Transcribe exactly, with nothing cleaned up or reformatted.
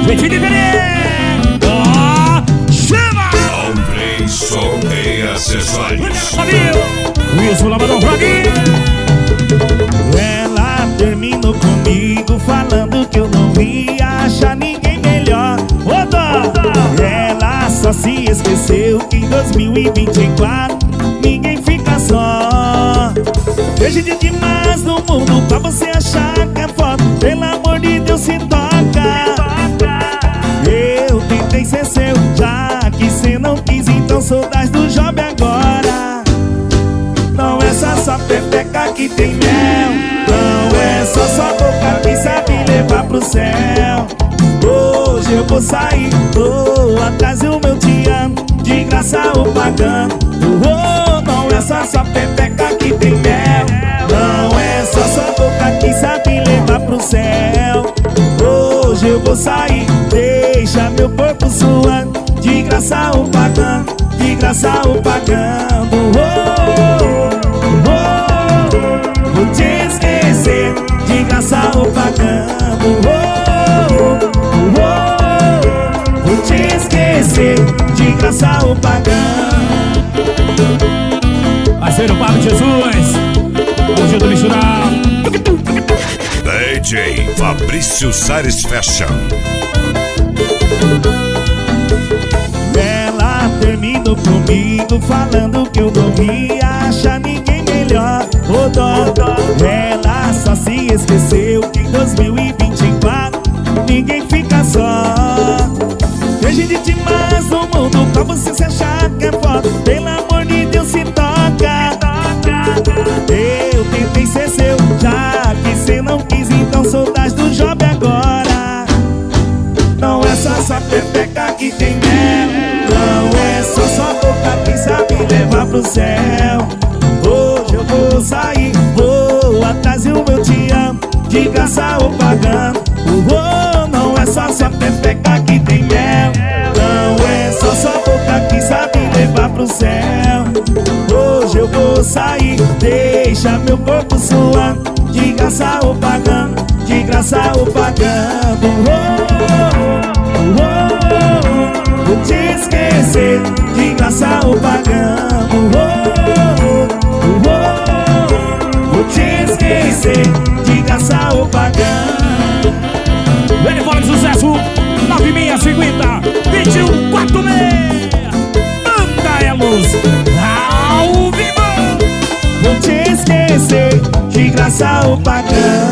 Vem diferente. Ó, chama! Comprei som e acessórios. Wilson Lavador Flavinho. Ela terminou comigo falando que eu não ia achar ninguém melhor. Ô dó! Ela só se esqueceu que em dois mil e vinte e quatro ninguém fica só. Vejo de demais no mundo pra você achar que é foda. Pelo amor de Deus, se toca. Eu tentei ser seu, já que cê não quis, então sou das do job agora. Não é só sua pepeca que tem mel, não é só sua boca que sabe levar pro céu. Hoje eu vou sair, vou atrás do meu te amo, de graça ou pagando. Oh, não é só sua pepeca que tem mel, não é só sua boca que sabe levar pro céu. Hoje eu vou sair, deixa meu corpo suando, de graça ou pagando, de graça ou pagando. Oh, oh, oh, vou te esquecer, de graça ou pagando. Oh, oh, oh, vou te esquecer, de graça ou pagando. Parceiro Pablo Jesus, hoje do Mistural. D J Fabrício Sares Fashion. Ela terminou comigo falando que eu não ia achar ninguém melhor. Ô dó, ela só se esqueceu que em dois mil e vinte e quatro ninguém fica só. Tem gente demais no mundo pra você se achar que é foda. Pelo amor de Deus, se toca. Eu tentei ser seu, já que cê não quis, então sou das do job agora. Não é só sua pepeca que tem mel, não é só sua boca que sabe levar pro céu. Hoje eu vou sair, vou atrás do meu te amo, de graça ou pagando. Oh, não é só sua pepeca que tem mel, não é só sua boca que sabe levar pro céu. Hoje eu vou sair, deixa meu corpo suando, de graça ou pagando, de graça ou pagando. Oh, oh, oh, vou te esquecer, de graça ou pagando. Oh, oh, oh, vou te esquecer, de graça ou pagando. Ele fala de sucesso, nove seis cinquenta, vinte e um, quarenta e seis. Anda é luz, ao vivo. Vou te esquecer, de graça ou pagando.